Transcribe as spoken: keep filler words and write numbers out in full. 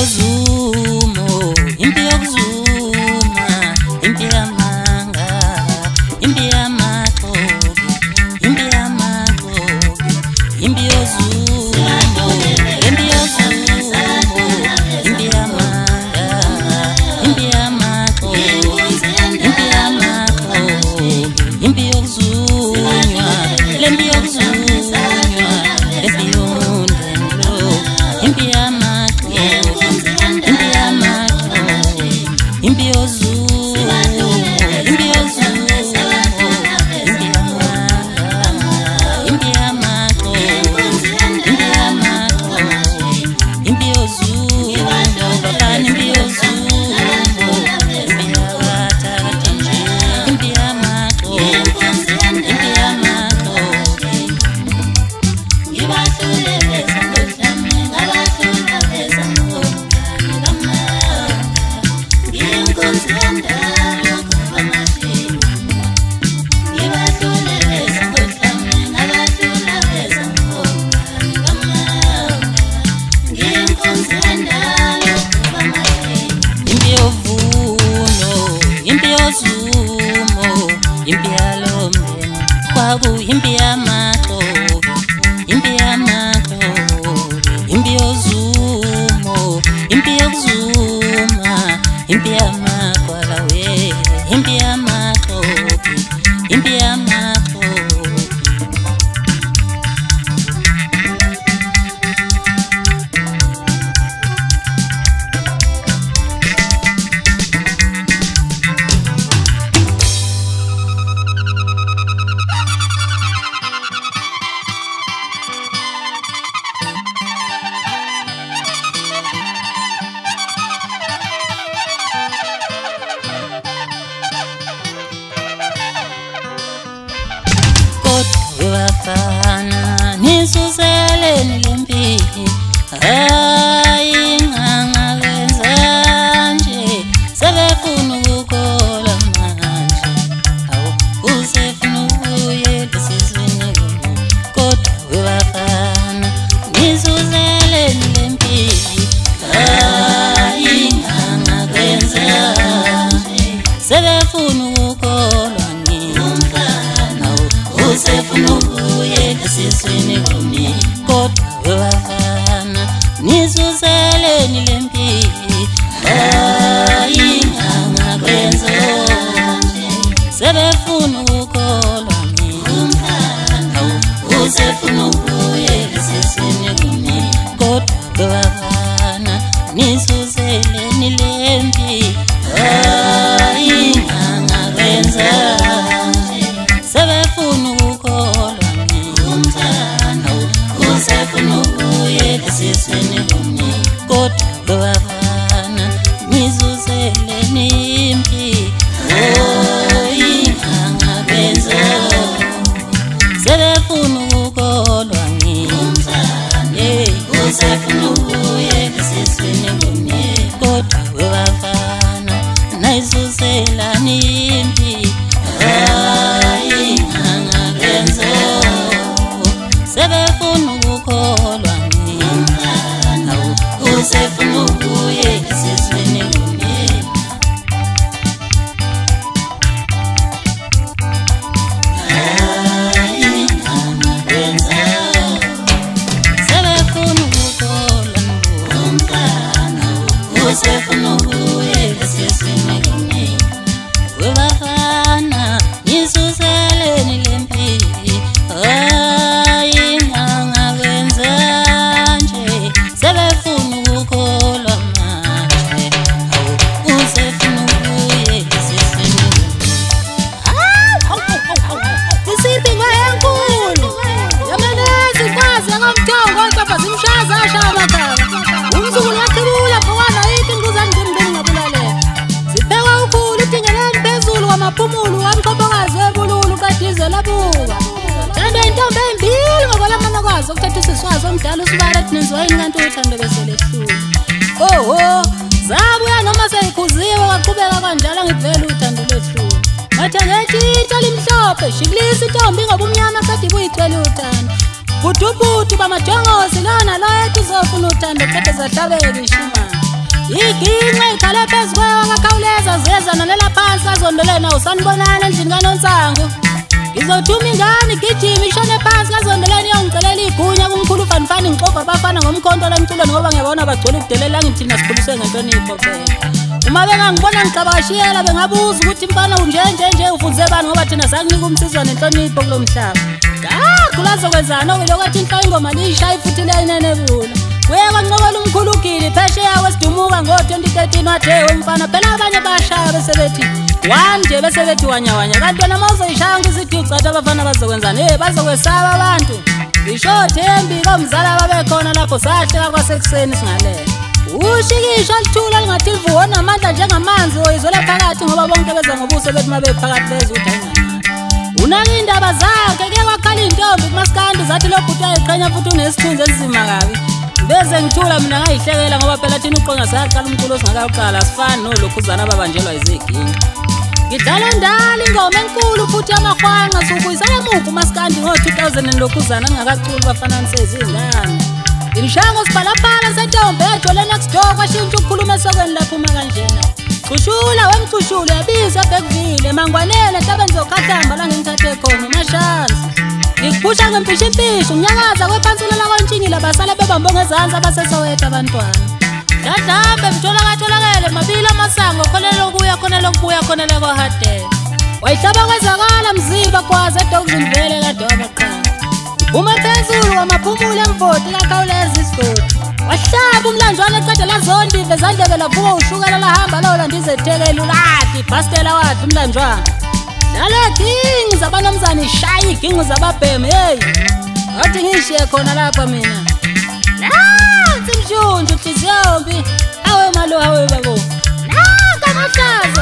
yozumo, impi yokuzuma, impi yamanga, impi yamakobi, impi yamakobi, impi yozumo, impi yozumo, impi yamanga, impi yamakobi, impi yamakobi, impi yokuzunywa, lempi yokuzunywa, lempi yondendo, impi yamakobi, impi yamakobi, impi yozumo, impi yozumo, impi yamanga, impi yamakobi, impi yamakobi, impi yozumo, bafana impi yozumo, impi yakathakathini, impi yamakobi, impi yamakobi. Impi yovuno, impi yozumo, impi yalombe, kwaku impi yamakobi, impi yamakobi, impi yozumo, impi yokuzuma, impi yamakwala we, impi yamakobi, impi yamakobi. Wafana nisusele nilempi, hayi ngangalenza nje, sebefuna ukukhola manje, awu usefuna ukuyela esizweni kodwa webafana nisusele nilempi, hayi ngangalenza nje, sebefuna ukukhola ngimfana, awu usefuna ukuyela esizweni kodwa webafana nisusele nilempi, hayi ngangakwenza nje, sebefuna ukukholwa ngimfana, awu usefuna ukuyela esizweni kodwa webafana nisusele nilempi, hayi ngangakwenza nje, sebefuna ukukholwa ngimfana, awu usefuna ukuyela esizweni kodwa webafana nisusele nilempi, hayi ngangakwenza, sebefuna ukukholwa ngimfana, usefuna ukuyela esizweni kodwa webafana nisusela nilempi, hayi ngangakwenza, sebefuna ukukholwa ngimfana, awu usefuna ukuyela esizweni hayi ngangakwenza, sebefuna ukukholwa ngimfana, usefuna ukuyela esizweni webafana nisusele nilempi, hayi ngangakwenza nje, sebefuna ukukholwa manje, awu usefuna ukuyela esizweni. Isipingo enkulu yamanezi kwazi ngamthongo kodwa zimshaza ashaya amagama, umzukulu waqhibula phokwana yithi ngizani ngimndeni ngabulalela, zipheka ukhulu idingeleni phezulu kwamaphumulo wamqobokazi webululu kadize labuka, thando intombi embili ngokwalamana kwazo ukuthatha isiswazi omdala usibala ethi nenziwa yini kanti uthando beselehlula. Oho zabuya noma seyikhuziwe waqhubeka kanjalo ngivele uthando lehlula, ngathi ngethitsha limhlophe shibilisa intombi ngobumnyama kade buyicwele uthando, budubudu bamajongozi lona lo ethi uzofuna uthando kade zahlabeke ishimana. iginqe ikhale phezu kwewa kakhawuleza ziyezana lela phansi kazondelena usanibonana endlini kaNonsango ngizothuma ingane igijima ishone phansi kazondeleni iyongicelela igunya kumkhulu ufanifani ngixoxa abafana ngomkhonto lemculweni ngoba ngiyabona bagcwele ukudelela ngithina sikhuliswe ngenhlonipho phela uma bengangibona ngixabashiyela bengabuza ukuthi mfana unje nje nje ufunze bani ngoba thina sakunika umsizwa nenhlonipho kulo mhlaba ngakulazo kwezana okwelokuthi inhlo ingoma lishaya futhi leyinenebula kuye kwanqokola umkhulu ugili phesheya wesidumuka ngo twenty thirteen wathe umfana phela abanye bashaya bese bethi wanje bese bethi wanyawanya kanti wena mawuzoyishaya ngisithi ucatha abafana bazokwenzani hey bazokwesaba abantu ngisho Thembi komzala babekhona lapho sahleka kwasekuseni singalela ushikisho lithula lingathi livuka namandla njengamanzi oyizwela phakathi ngoba bonke beza ngobuso bethi mabe phakathi beza uthi ayingana unaka indaba zakhe ke wakhala intombi kumaskandi zathi lo bhuti ayiqhenya futhi unesithunzi enzima kabi beze ngithula mina ngayihlekela ngoba phela thina uqonga sayaqala umculo singakaqala sifani nolokhuzana ababanjelwa iziginqa ngidlala ndala ingoma enkulu futhi amahwanga sokuyisala muku maskandi ngo two thousand lokhuzana ngakaculi bafanani sezingane Ilishango sipalapala sentombe ejole next door kwashintsha ukukhuluma esokweni lapho uma kanjena Cushula wemcushula yabiza Bekville mangwanele tabenzo khathamba la ngimthathe khona mashansi Ngiphusha ngempisha impisho unyakaza kwephansula la kwantshingile basala bebambo ngezansi abasesowetha abantwana Dadlambe mthola katholakele mabili amasango khonela ukuya khonela ukubuya khonela kohadela Wayihlaba kwezakala mziba kwaze edokuzini vele kadoba qha Uma phezulu wamaphumula emvoti kakhawuleza isigodi wahlaba umlanjwana eqeda lazondi vezandlebe lavuka ushukela lahamba lola ndizethekela uladi bastela wathi umlanjwana dale king zabanomzana ishaya iginqi zababheme hey athi ngishiye khona lapha mina nansi mshunju uhliziyombi awe malo awe babo naka mahlazi